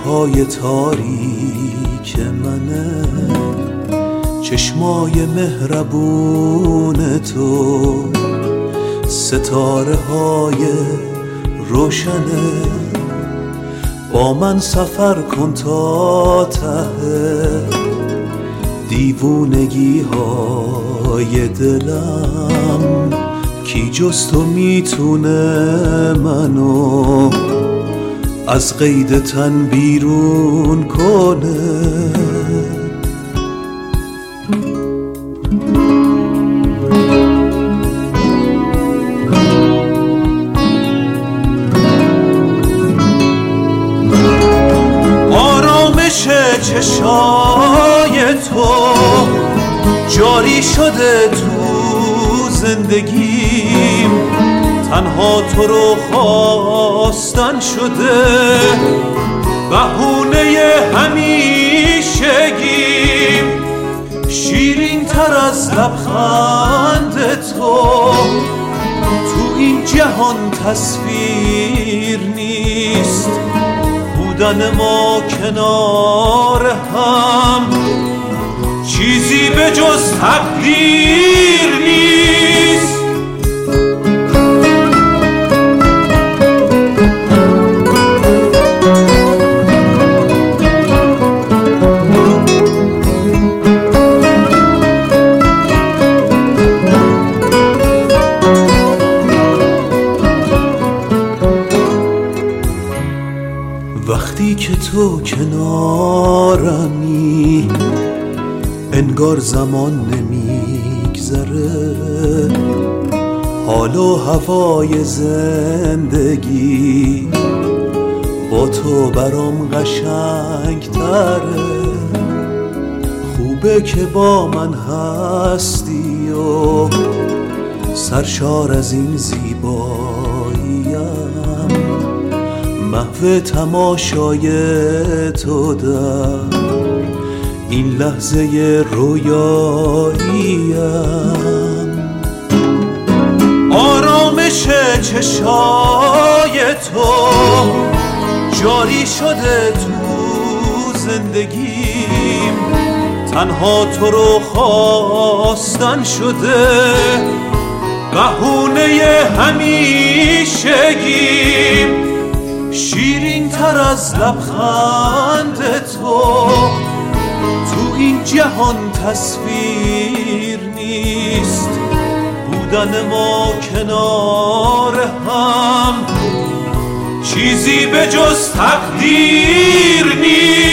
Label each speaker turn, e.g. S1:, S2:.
S1: شبهای تاریک منه، چشمای مهربون تو، ستاره های روشنه. با من سفر کن تا ته دیوونگی های دلم، کی جز تو میتونه منو از قید تن بیرون کنه. آرامش چشای تو جاری شده تو زندگیم، تنها تو رو خواستن شده بهونه همیشگیم. شیرین تر از لبخند تو این جهان تصویر نیست، بودن ما کنار هم چیزی به جز تقدیر نیست. وقتی که تو کنارمی انگار زمان نمیگذره، حال و هوای زندگی با تو برام قشنگ تره. خوبه که با من هستی و سرشار از این زیباییم، محو تماشای تو در این لحظه رویاییم. آرامش چشای تو جاری شده تو زندگیم، تنها تو رو خواستن شده بهونه همیشگیم. شیرین تر از لبخند تو این جهان تصویر نیست، بودن ما کنار هم چیزی به جز تقدیر نیست.